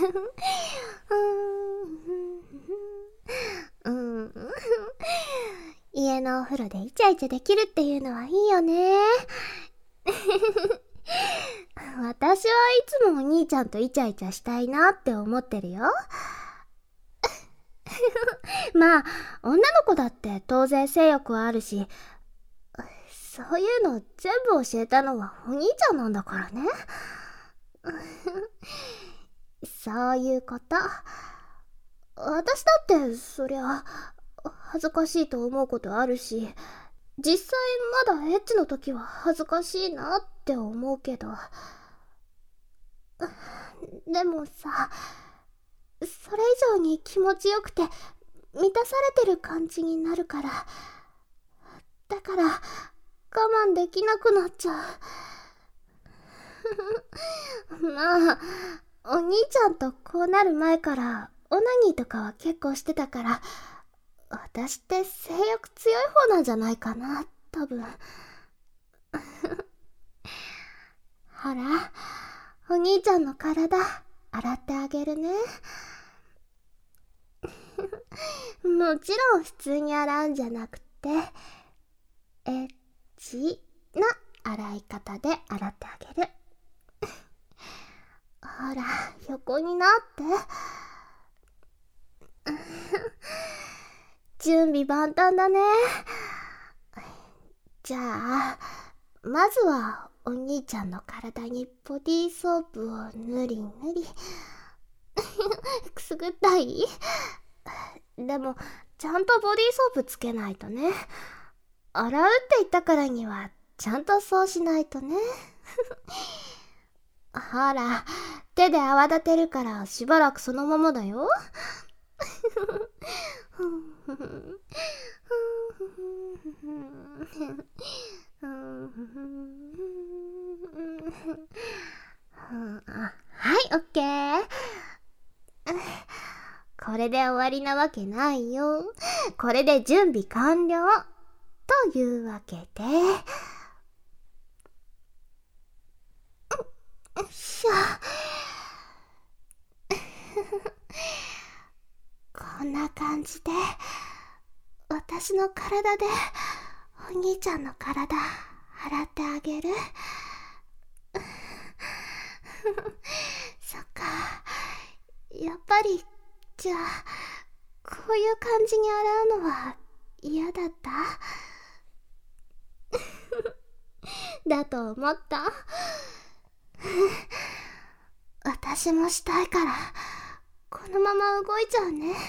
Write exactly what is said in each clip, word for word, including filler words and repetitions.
うん。家のお風呂でイチャイチャできるっていうのはいいよね。私はいつもお兄ちゃんとイチャイチャしたいなって思ってるよ。まあ、女の子だって当然性欲はあるし、そういうの全部教えたのはお兄ちゃんなんだからね。そういうこと。私だってそりゃ恥ずかしいと思うことあるし、実際まだエッチの時は恥ずかしいなって思うけど、でもさ、それ以上に気持ちよくて満たされてる感じになるから、だから我慢できなくなっちゃう。まあ、お兄ちゃんとこうなる前からオナニーとかは結構してたから、私って性欲強い方なんじゃないかな、多分。ほら、お兄ちゃんの体洗ってあげるね。もちろん普通に洗うんじゃなくて、エッチな洗い方で洗ってあげる。ほら、横になって。準備万端だね。じゃあ、まずはお兄ちゃんの体にボディーソープをぬりぬり。くすぐったい？でも、ちゃんとボディーソープつけないとね。洗うって言ったからには、ちゃんとそうしないとね。ほら、手で泡立てるからしばらくそのままだよ。はい、オッケー。これで終わりなわけないよ。これで準備完了。というわけで、よいしょ。こんな感じで、私の体でお兄ちゃんの体洗ってあげる。そっか、やっぱりじゃあこういう感じに洗うのは嫌だった？だと思った。私もしたいからこのまま動いちゃうね。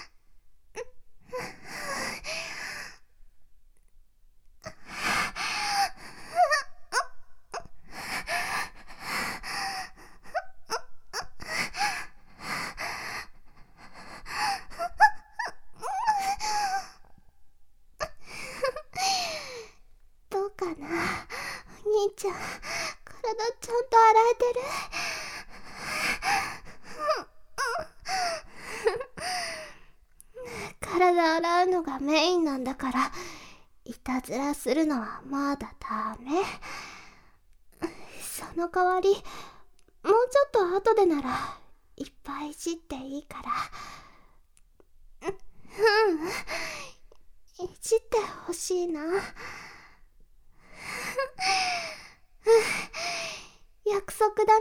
どうかな、お兄ちゃん、体ちゃんと洗えてる？体洗うのがメインなんだから、いたずらするのはまだダメ。その代わり、もうちょっと後でならいっぱいいじっていいから。うん、いじってほしいな。約束だね。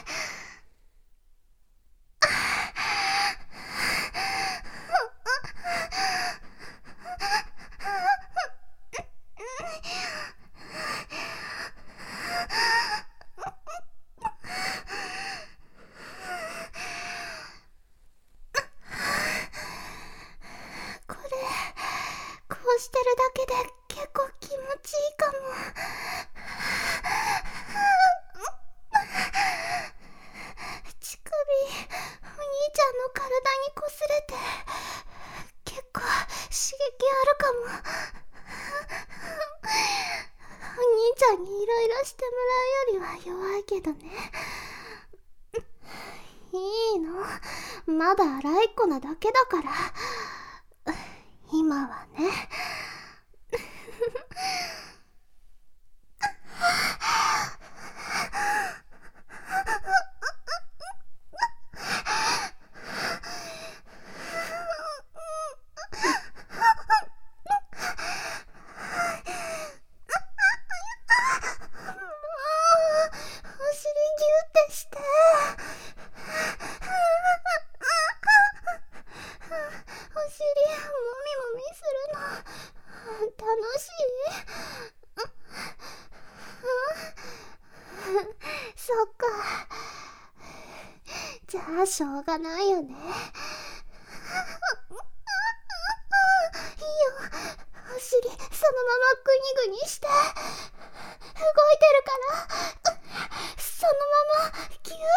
これ、こうしてるだけで結構気持ちいいかも。乳首、お兄ちゃんの体にこすれて結構刺激あるかも。お兄ちゃんにいろいろしてもらうよりは弱いけどね。いいの、まだ洗いっこなだけだから。今はね。 か。じゃあしょうがないよね。いいよ、お尻そのままグニグニして動いてるから、そのままギューっていじって。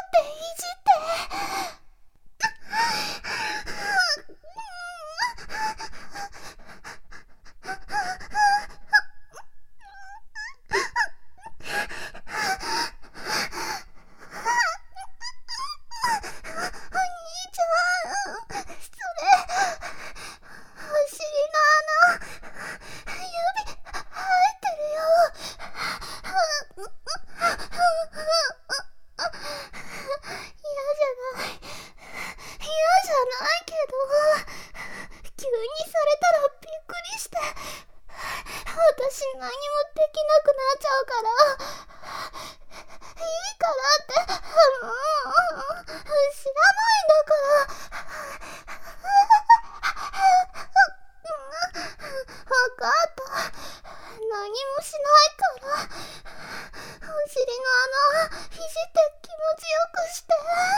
私何もできなくなっちゃうから、いいからって、もう知らないんだから。分かった、何もしないから。お尻の穴ひじって気持ちよくして。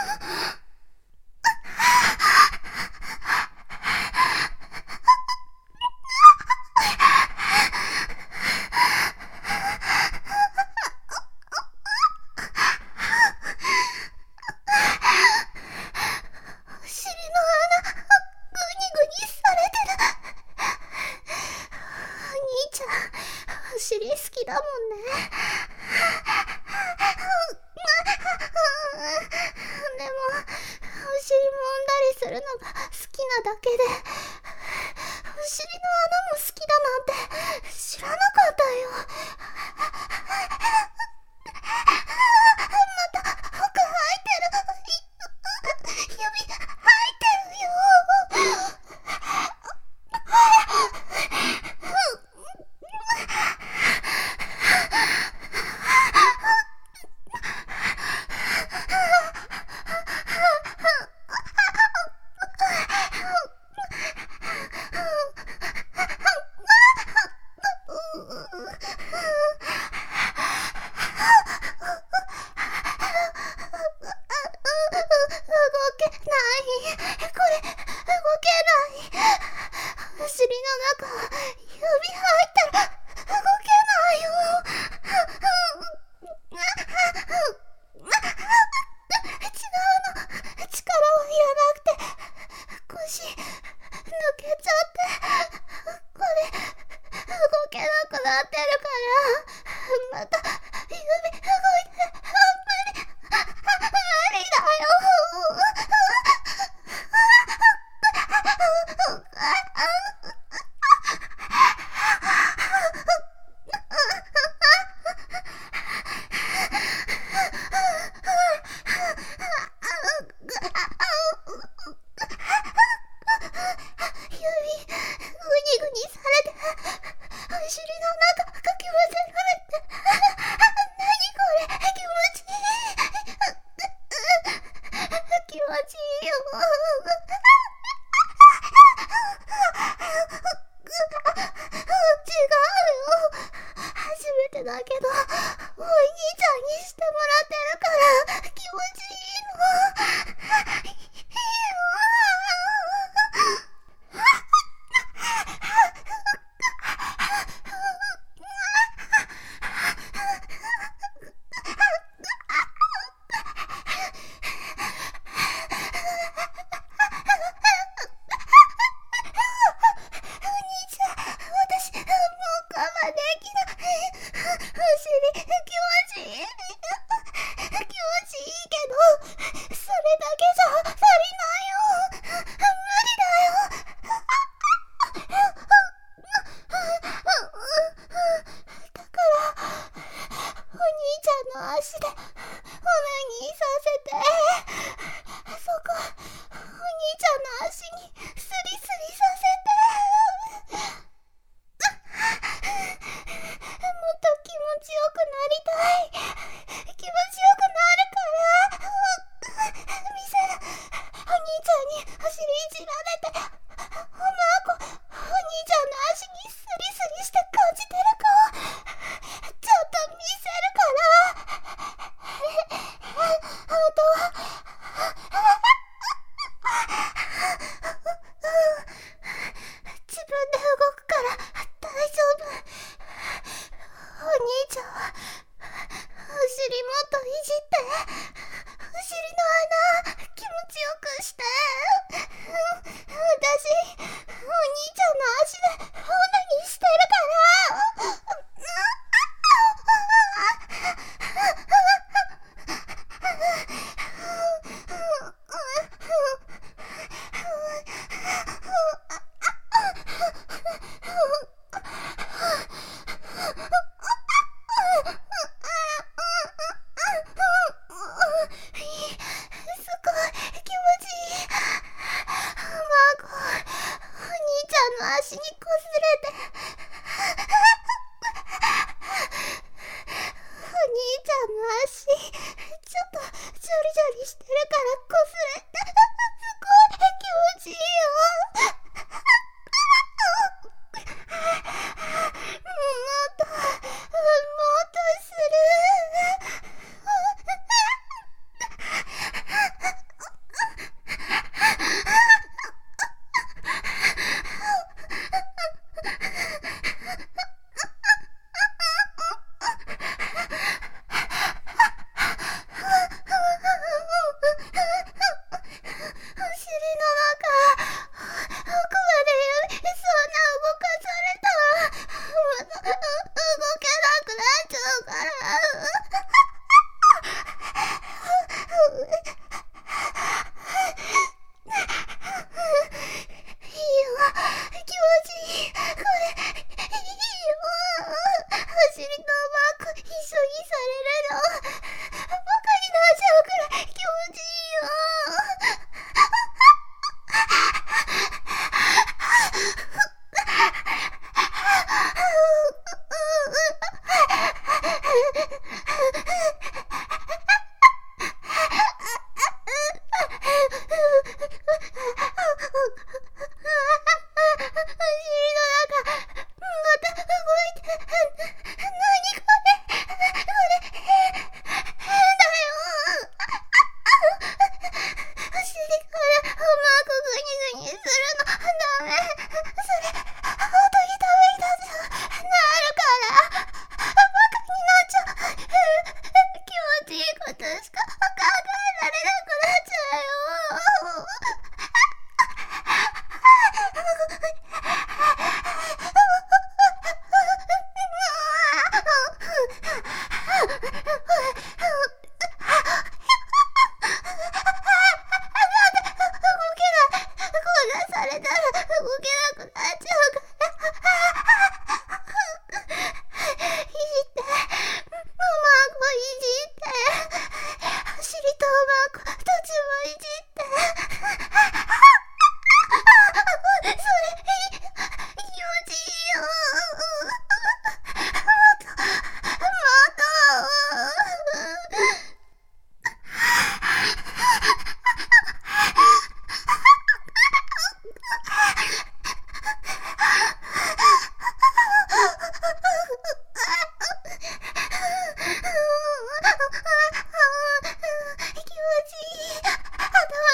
お尻好きだもんね。でもお尻揉んだりするのが好きなだけで、お尻の穴も好きだなんて知らなかったよ。また服履いてる。指履いてるよ。 してるからこすれて、すごい気持ちいいよ。もっと、もっとする。頭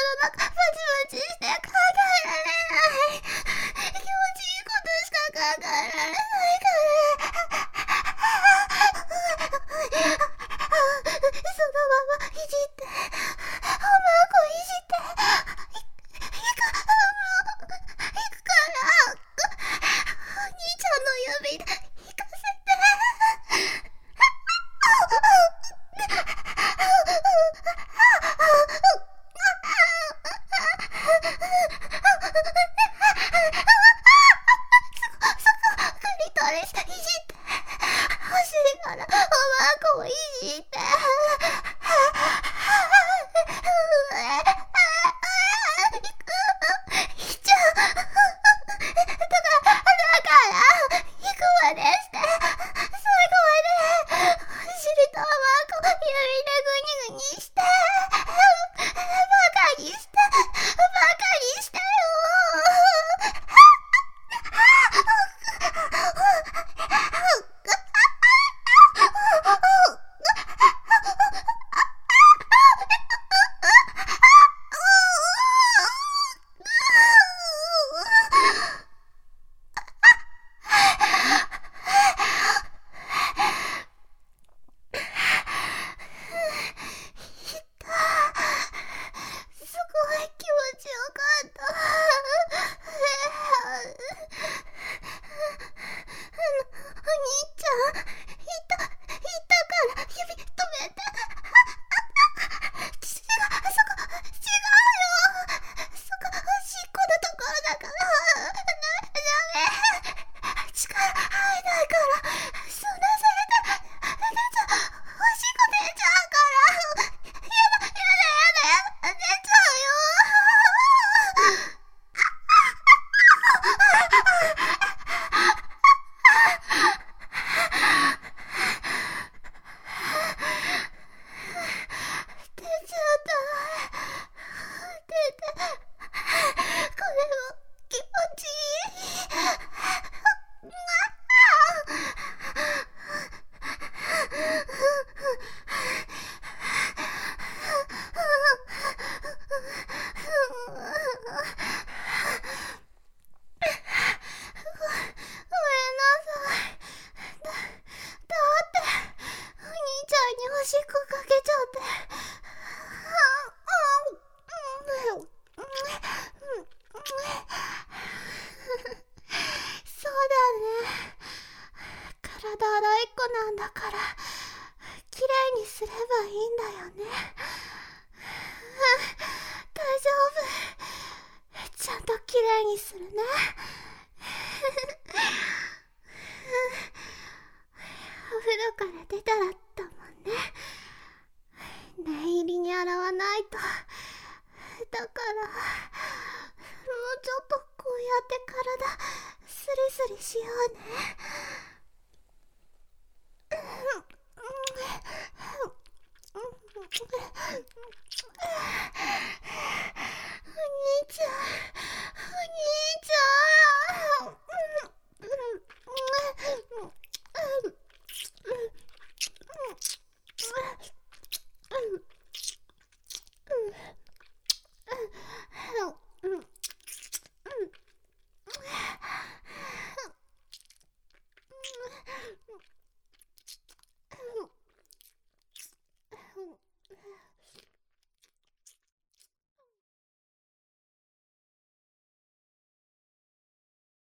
だからきれいにすればいいんだよね。大丈夫、ちゃんときれいにするね。お風呂から出たらだもんね。念入りに洗わないと。だからもうちょっとこうやって体スリスリしようね。